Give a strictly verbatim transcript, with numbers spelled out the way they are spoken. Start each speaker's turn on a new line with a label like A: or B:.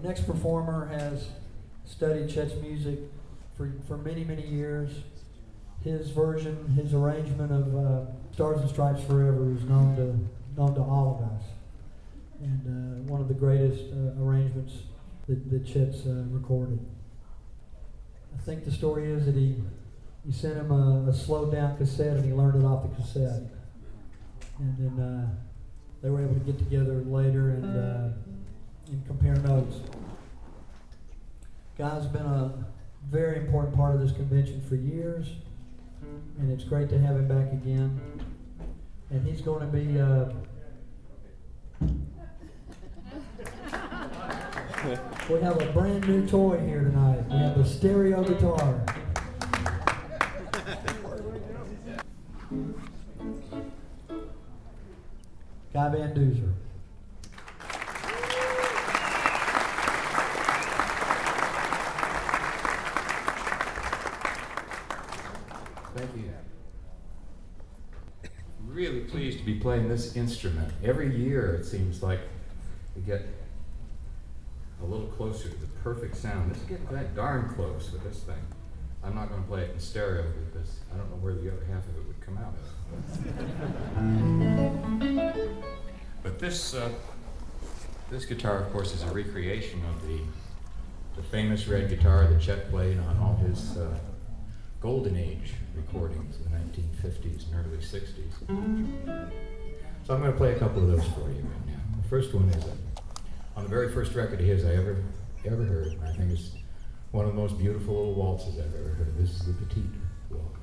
A: next performer has studied Chet's music for, for many, many years. His version, his arrangement of uh, Stars and Stripes Forever is known to, known to all of us. And uh, one of the greatest uh, arrangements that, that Chet's uh, recorded. I think the story is that he, he sent him a, a slowed down cassette and he learned it off the cassette. And then uh, they were able to get together later and, uh, and compare notes. Guy's been a very important part of this convention for years, and it's great to have him back again. And he's going to be uh, we have a brand new toy here tonight. We have the stereo guitar. Guy Van Duzer.
B: Thank you. I'm really pleased to be playing this instrument. Every year it seems like we get a little closer to the perfect sound. This is getting that darn close with this thing. I'm not going to play it in stereo because I don't know where the other half of it would come out of. But this uh, this guitar, of course, is a recreation of the the famous red guitar that Chet played on all his uh, Golden Age recordings in the nineteen fifties and early sixties. So I'm going to play a couple of those for you right now. The first one is a, on the very first record of his I ever ever heard. I think it's one of the most beautiful little waltzes I've ever heard. This is the Petite Waltz.